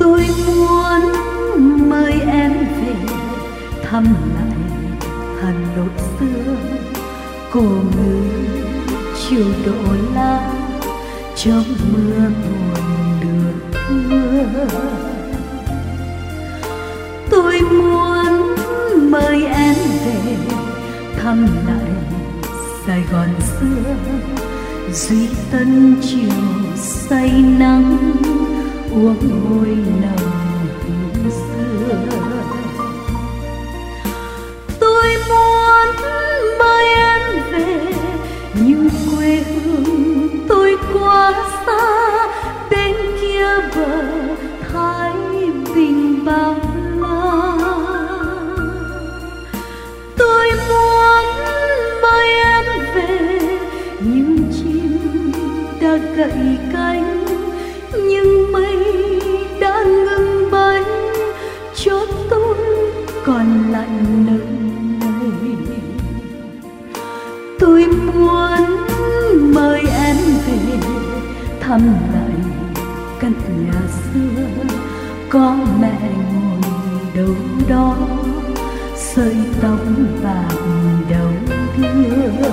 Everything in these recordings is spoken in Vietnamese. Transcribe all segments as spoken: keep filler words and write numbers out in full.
Tôi muốn mời em về thăm lại Hà Nội xưa, cổ ngữ chiều đổ lá trong mưa buồn được mưa. Tôi muốn mời em về thăm lại Sài Gòn xưa, Duy Tân chiều say nắng uống môi nồng hương xưa. Tôi muốn mời em về nhưng quê hương tôi quá xa, bên kia bờ Thái Bình bao la. Tôi muốn mời em về nhưng chim đã gãy cánh, nhưng mây đã ngừng bay, cho tôi còn lại nơi này. Tôi muốn mời em về thăm lại căn nhà xưa, có mẹ ngồi đâu đó sợi tóc bạc đầu đưa.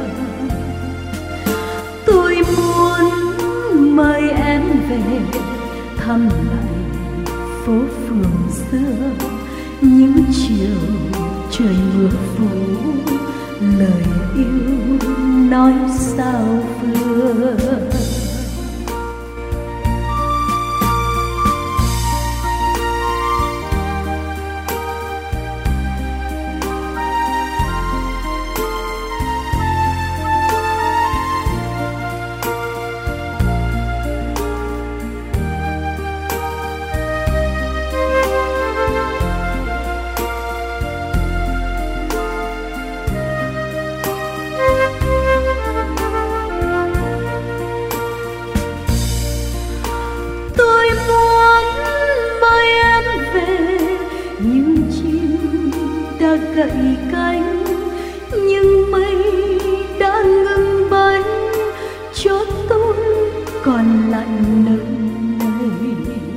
Tôi muốn mời em về thăm lại phố phường xưa, những chiều trời mưa phủ, lời yêu nói sao vừa. Đã gãy cánh nhưng mây đã ngừng bay, cho tôi còn lại nơi này.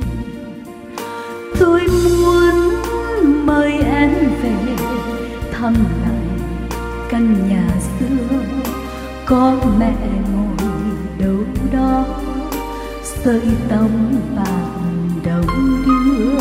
Tôi muốn mời em về thăm lại căn nhà xưa, có mẹ ngồi đâu đó sợi tóc bạc đầu đưa.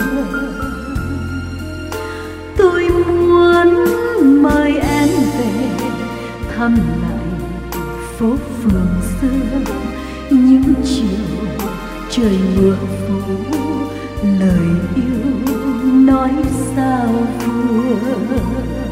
Tôi muốn mời em về thăm lại phố phường xưa, những chiều trời mưa phủ, lời yêu nói sao vừa.